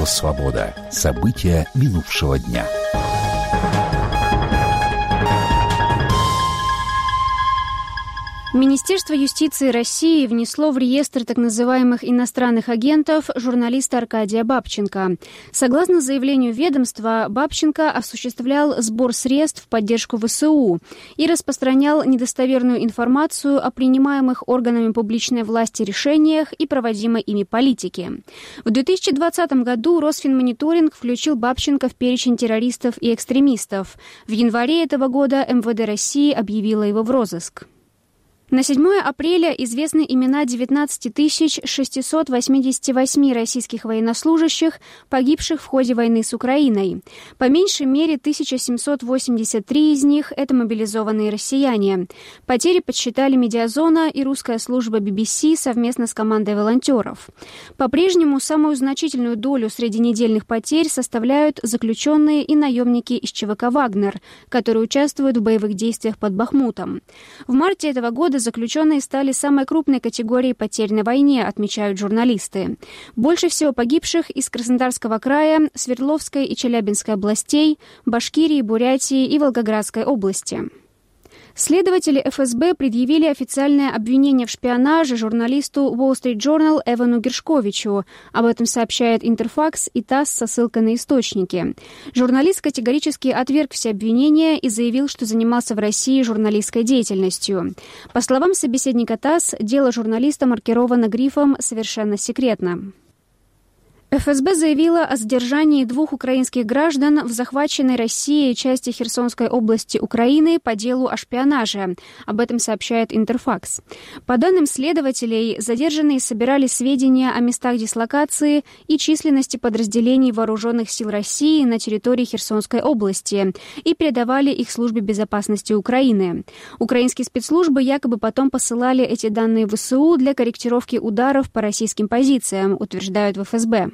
«Свобода». События минувшего дня. Министерство юстиции России внесло в реестр так называемых иностранных агентов журналиста Аркадия Бабченко. Согласно заявлению ведомства, Бабченко осуществлял сбор средств в поддержку ВСУ и распространял недостоверную информацию о принимаемых органами публичной власти решениях и проводимой ими политике. В 2020 году Росфинмониторинг включил Бабченко в перечень террористов и экстремистов. В январе этого года МВД России объявило его в розыск. На 7 апреля известны имена 19 688 российских военнослужащих, погибших в ходе войны с Украиной. По меньшей мере 1783 из них – это мобилизованные россияне. Потери подсчитали «Медиазона» и русская служба BBC совместно с командой волонтеров. По-прежнему самую значительную долю среди недельных потерь составляют заключенные и наемники из ЧВК «Вагнер», которые участвуют в боевых действиях под Бахмутом. В марте этого года заключенные стали самой крупной категорией потерь на войне, отмечают журналисты. Больше всего погибших из Краснодарского края, Свердловской и Челябинской областей, Башкирии, Бурятии и Волгоградской области. Следователи ФСБ предъявили официальное обвинение в шпионаже журналисту Wall Street Journal Эвану Гершковичу. Об этом сообщает Интерфакс и ТАСС со ссылкой на источники. Журналист категорически отверг все обвинения и заявил, что занимался в России журналистской деятельностью. По словам собеседника ТАСС, дело журналиста маркировано грифом «Совершенно секретно». ФСБ заявила о задержании 2 украинских граждан в захваченной Россией части Херсонской области Украины по делу о шпионаже. Об этом сообщает Интерфакс. По данным следователей, задержанные собирали сведения о местах дислокации и численности подразделений вооруженных сил России на территории Херсонской области и передавали их службе безопасности Украины. Украинские спецслужбы якобы потом посылали эти данные в ВСУ для корректировки ударов по российским позициям, утверждают в ФСБ.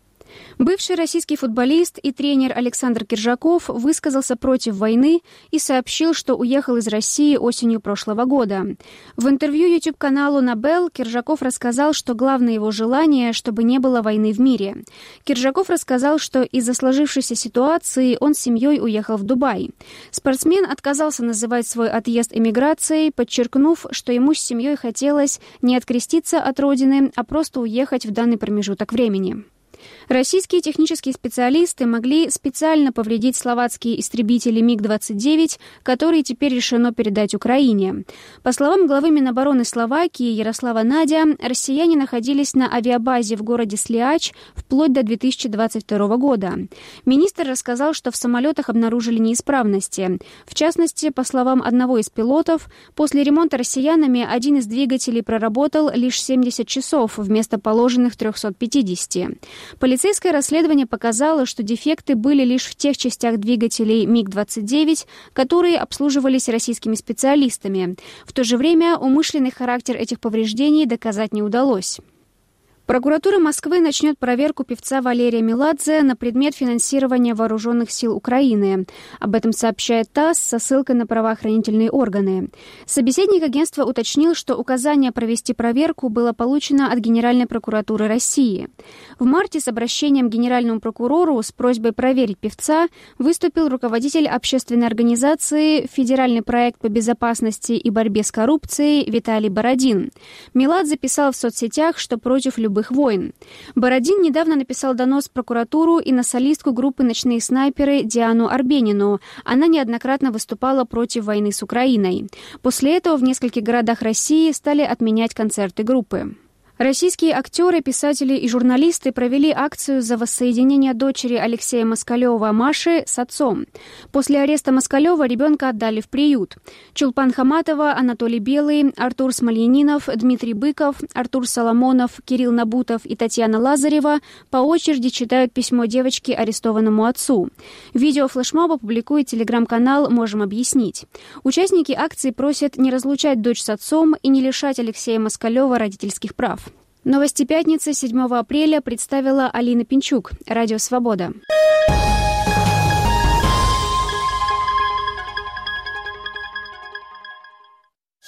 Бывший российский футболист и тренер Александр Киржаков высказался против войны и сообщил, что уехал из России осенью прошлого года. В интервью YouTube-каналу «Набел» Киржаков рассказал, что главное его желание, чтобы не было войны в мире. Киржаков рассказал, что из-за сложившейся ситуации он с семьей уехал в Дубай. Спортсмен отказался называть свой отъезд эмиграцией, подчеркнув, что ему с семьей хотелось не откреститься от родины, а просто уехать в данный промежуток времени. Российские технические специалисты могли специально повредить словацкие истребители МиГ-29, которые теперь решено передать Украине. По словам главы Минобороны Словакии Ярослава Надя, россияне находились на авиабазе в городе Слиач вплоть до 2022 года. Министр рассказал, что в самолетах обнаружили неисправности. В частности, по словам одного из пилотов, после ремонта россиянами один из двигателей проработал лишь 70 часов вместо положенных 350. Полицейское расследование показало, что дефекты были лишь в тех частях двигателей МиГ-29, которые обслуживались российскими специалистами. В то же время умышленный характер этих повреждений доказать не удалось. Прокуратура Москвы начнет проверку певца Валерия Меладзе на предмет финансирования вооруженных сил Украины. Об этом сообщает ТАСС со ссылкой на правоохранительные органы. Собеседник агентства уточнил, что указание провести проверку было получено от Генеральной прокуратуры России. В марте с обращением к генеральному прокурору с просьбой проверить певца выступил руководитель общественной организации «Федеральный проект по безопасности и борьбе с коррупцией» Виталий Бородин. Меладзе писал в соцсетях, что против любых войн. Бородин недавно написал донос в прокуратуру и на солистку группы «Ночные снайперы» Диану Арбенину. Она неоднократно выступала против войны с Украиной. После этого в нескольких городах России стали отменять концерты группы. Российские актеры, писатели и журналисты провели акцию за воссоединение дочери Алексея Москалева Маши с отцом. После ареста Москалева ребенка отдали в приют. Чулпан Хаматова, Анатолий Белый, Артур Смольянинов, Дмитрий Быков, Артур Соломонов, Кирилл Набутов и Татьяна Лазарева по очереди читают письмо девочки арестованному отцу. Видео флешмоба публикует телеграм-канал «Можем объяснить». Участники акции просят не разлучать дочь с отцом и не лишать Алексея Москалева родительских прав. Новости пятницы 7 апреля представила Алина Пинчук. Радио «Свобода».